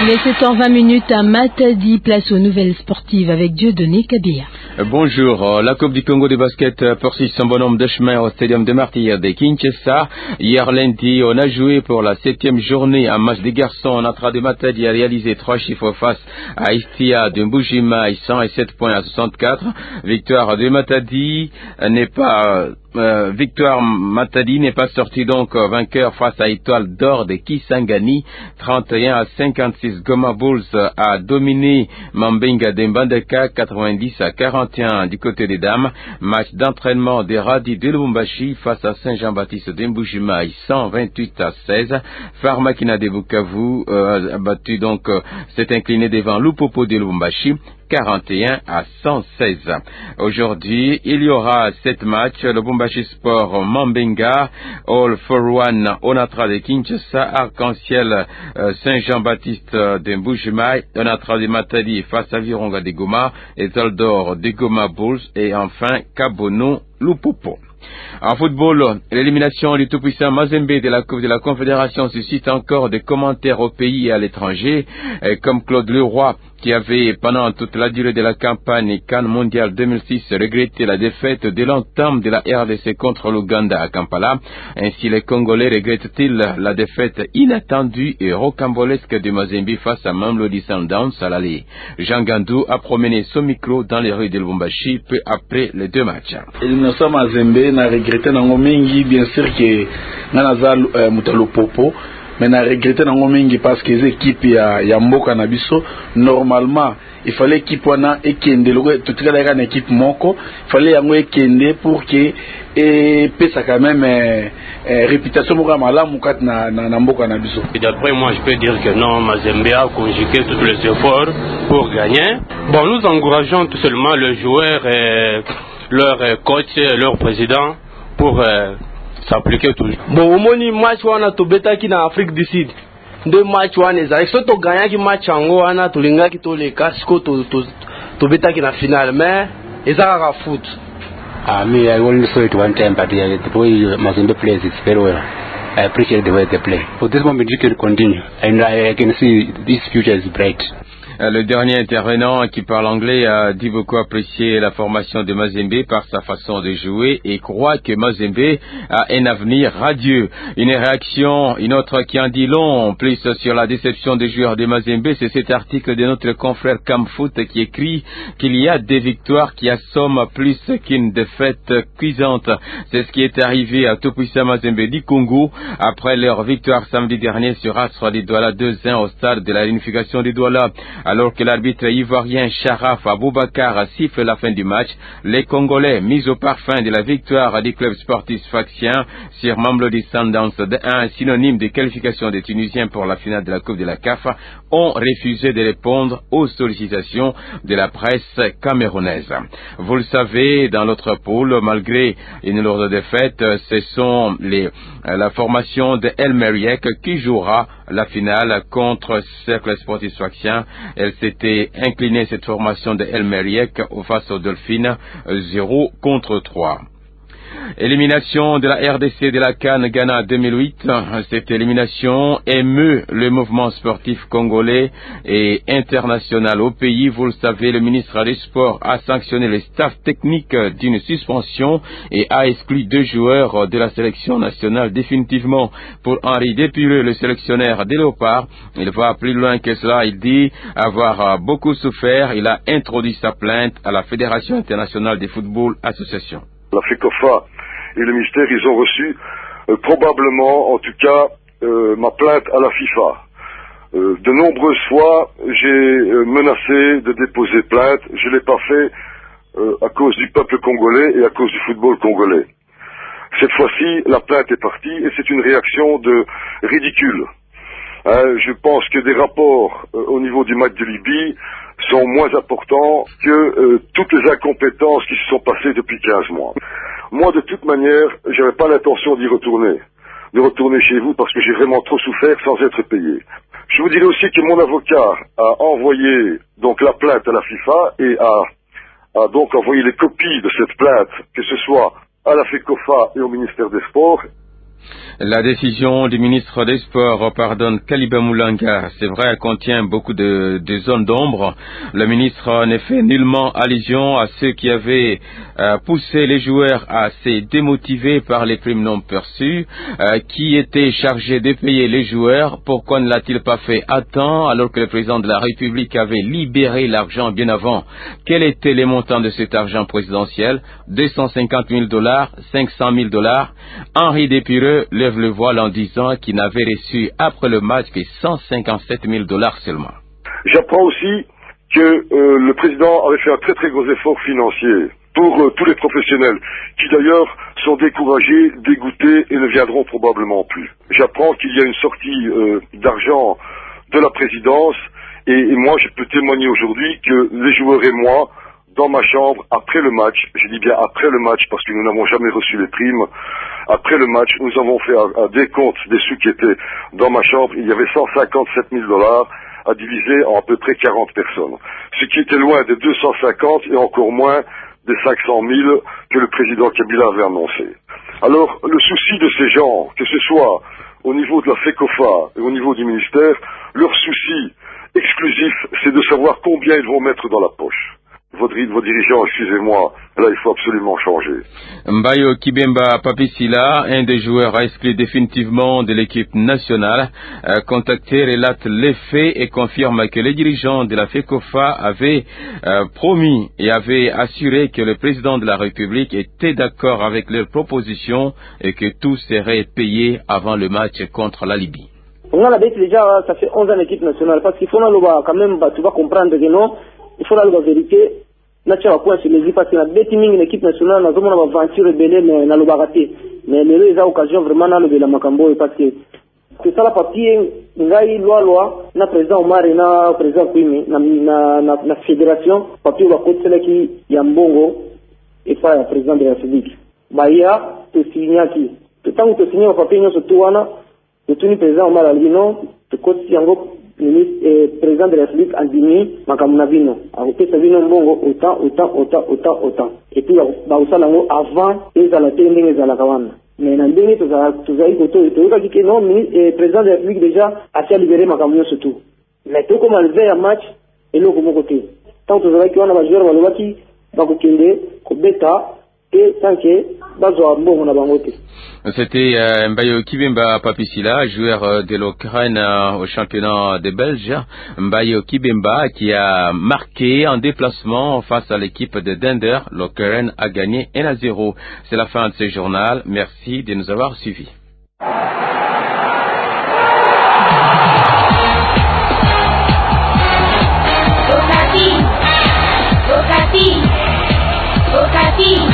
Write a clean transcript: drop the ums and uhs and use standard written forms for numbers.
Il est 7h20 à Matadi, place aux nouvelles sportives avec Dieudonné Kabia. Bonjour, la Coupe du Congo de basket poursuit son bonhomme de chemin au stadium de Martyrs de Kinshasa. Hier lundi, on a joué pour la 7e journée un match des garçons. Natra de Matadi a réalisé 3 chiffres face à Istia de Mbujima, 107 points à 64. Victoire de Matadi Victoire Matadi n'est pas sorti donc vainqueur face à Étoile d'Or de Kisangani, 31 à 56. Goma Bulls a dominé Mambenga de Mbandaka, 90 à 41 du côté des dames. Match d'entraînement des Radis de Lubumbashi face à Saint-Jean-Baptiste de Mbujima, 128 à 16. Pharmakina de Bukavu a battu donc s'est incliné devant Lupopo de Lubumbashi, 41 à 116. Aujourd'hui, il y aura 7 matchs. Le Lubumbashi Sport Mambenga, All for One Onatra de Kinshasa, Arc-en-Ciel Saint-Jean-Baptiste de Mbujima, Onatra de Matadi face à Virunga de Goma, Étoile d'Or de Goma Bulls et enfin Kabono Lupopo. En football, l'élimination du tout-puissant Mazembe de la Coupe de la Confédération suscite encore des commentaires au pays et à l'étranger, comme Claude Leroy, qui avait, pendant toute la durée de la campagne CAN mondiale 2006, regretté la défaite dès l'entame de la RDC contre l'Ouganda à Kampala. Ainsi, les Congolais regrettent-ils la défaite inattendue et rocambolesque de Mazembe face à Mamelodi Sundowns à l'aller. Jean Gandou a promené son micro dans les rues de Lubumbashi peu après les 2 matchs. L'élimination Mazembe n'a regretté nango mingi, bien sûr que nanaza mutalo popo. Mais na regretté nango mingi parce que les équipes ya mboka na biso normalement il fallait équipe wana ekende loko tutikala ka na équipe moko il fallait yango ekende pour que et pesa quand même réputation moko malamu kat na mboka na biso. Et d'après moi je peux dire que non, Mazembe a conjugué tous les efforts pour gagner. Bon, nous encourageons tout seulement le joueur et leur coach et leur président pour s'appliquer toujours. Bon, au moins match wana to beta ki na Afrique du Sud. 2 matchs wana ezali so to gagner ki match yango wana to linga ki to le casco to beta ki na finale, mais ezaka foot. Me, I only saw it one time, but the way Mazembe plays is very well. I appreciate the way they play. For this moment, you can continue, and I can see this future is bright. Le dernier intervenant qui parle anglais a dit beaucoup apprécier la formation de Mazembe par sa façon de jouer et croit que Mazembe a un avenir radieux. Une réaction, une autre qui en dit long, plus sur la déception des joueurs de Mazembe, c'est cet article de notre confrère Camfoot qui écrit qu'il y a des victoires qui assomment plus qu'une défaite cuisante. C'est ce qui est arrivé à tout-puissant Mazembe du Congo après leur victoire samedi dernier sur Astra de Douala 2-1 au stade de la réunification de Douala. Alors que l'arbitre ivoirien Sharaf Aboubakar siffle la fin du match, les Congolais, mis au parfum de la victoire du club sportif sfaxien sur Mamelodi Sundowns de 1, synonyme de qualification des Tunisiens pour la finale de la Coupe de la CAF, ont refusé de répondre aux sollicitations de la presse camerounaise. Vous le savez, dans l'autre poule, malgré une lourde défaite, ce sont la formation de El Meriek qui jouera la finale contre Cercle Sportif Sfaxien. Elle s'était inclinée, cette formation de El Meriek, face aux Dolphins, 0-3. Élimination de la RDC de la CAN Ghana 2008. Cette élimination émeut le mouvement sportif congolais et international au pays. Vous le savez, le ministre des Sports a sanctionné le staff technique d'une suspension et a exclu 2 joueurs de la sélection nationale définitivement. Pour Henri Dépureux, le sélectionneur des Léopards, il va plus loin que cela. Il dit avoir beaucoup souffert. Il a introduit sa plainte à la Fédération internationale de football association. La FECOFA et le ministère, ils ont reçu probablement, en tout cas, ma plainte à la FIFA. De nombreuses fois, j'ai menacé de déposer plainte. Je ne l'ai pas fait à cause du peuple congolais et à cause du football congolais. Cette fois-ci, la plainte est partie et c'est une réaction de ridicule. Je pense que des rapports au niveau du match de Libye sont moins importants que toutes les incompétences qui se sont passées depuis 15 mois. Moi, de toute manière, je n'avais pas l'intention de retourner chez vous parce que j'ai vraiment trop souffert sans être payé. Je vous dirais aussi que mon avocat a envoyé donc la plainte à la FIFA et a donc envoyé les copies de cette plainte, que ce soit à la FECOFA et au ministère des Sports. La décision du ministre des Sports pardonne Kaliba Moulanga, c'est vrai, contient beaucoup de zones d'ombre. Le ministre ne fait nullement allusion à ceux qui avaient poussé les joueurs à se démotiver par les primes non perçues, qui étaient chargés de payer les joueurs. Pourquoi ne l'a-t-il pas fait à temps alors que le président de la République avait libéré l'argent bien avant? Quels étaient les montants de cet argent présidentiel? 250 000 $, 500 000 $. Henri Despireux lève le voile en disant qu'il n'avait reçu après le match que 157 000 $ seulement. J'apprends aussi que le président avait fait un très très gros effort financier pour tous les professionnels, qui d'ailleurs sont découragés, dégoûtés et ne viendront probablement plus. J'apprends qu'il y a une sortie d'argent de la présidence, et moi je peux témoigner aujourd'hui que les joueurs et moi, dans ma chambre, après le match, je dis bien après le match parce que nous n'avons jamais reçu les primes, après le match, nous avons fait un décompte des sous qui étaient dans ma chambre. Il y avait 157 000 $ à diviser en à peu près 40 personnes. Ce qui était loin des 250 et encore moins des 500 000 que le président Kabila avait annoncé. Alors, le souci de ces gens, que ce soit au niveau de la FECOFA et au niveau du ministère, leur souci exclusif, c'est de savoir combien ils vont mettre dans la poche. Vos dirigeants, excusez-moi, là il faut absolument changer. Mbayo Kibemba Papisila, un des joueurs exclus définitivement de l'équipe nationale, contacté, relate les faits et confirme que les dirigeants de la FECOFA avaient promis et avaient assuré que le président de la République était d'accord avec leurs propositions et que tout serait payé avant le match contre la Libye. On a déjà, ça fait 11 ans l'équipe nationale, parce qu'il faut quand même, tu vas comprendre que non, il faut la vérité. Là, tu vas pouvoir se lever parce que la betting l'équipe nationale, nous avons une aventure rebelle, mais dans le baraté. Mais les gens ont occasion vraiment dans le Macambo parce que c'est ça la papier, ngai loi, na président Omar et na président Kwimi, na fédération, papier va côté celle qui Yambongo et pas le président de la République. Bahia, te signer qui. Tout temps où te signer au papier, nous se tourne, le président Omar Albino, te côté Yango, ministre président de la République Andini Makamuna akote sabino mbongo autant et puis bausala ngo avant ezala tendenge ezala kawana mais na ndenge tozali koto toyoka ki non président de la République déjà a libéré Makamuna surtout mais to comme le veille match et loko moko te tant tozala ki wana ba joueur balobaki bakokende kobeta et tant que bazwa mbongo na bango te. C'était Mbayo Kibemba Papisila, joueur de l'Ukraine au championnat des Belges. Mbayo Kibemba qui a marqué en déplacement face à l'équipe de Dender. L'Ukraine a gagné 1-0. C'est la fin de ce journal. Merci de nous avoir suivis. Vocati.